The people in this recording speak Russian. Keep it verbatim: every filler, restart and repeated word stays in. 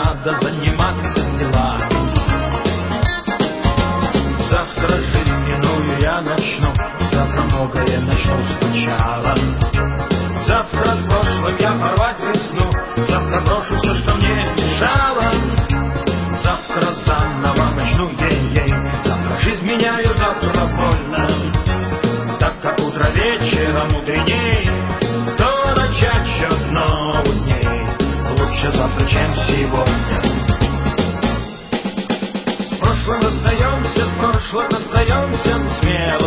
надо заниматься делами. Завтра жизненную я начну, завтра многое начну сначала. Завтра с прошлым я порвать весну, завтра брошу все, что мне мешало. Завтра заново начну, ей-ей, завтра жизнь меняю добровольно. Так как утро вечером мудреней, то начать счет новых дней лучше завтра, чем сегодня. С прошлым расстаемся, с прошлым расстаемся смело.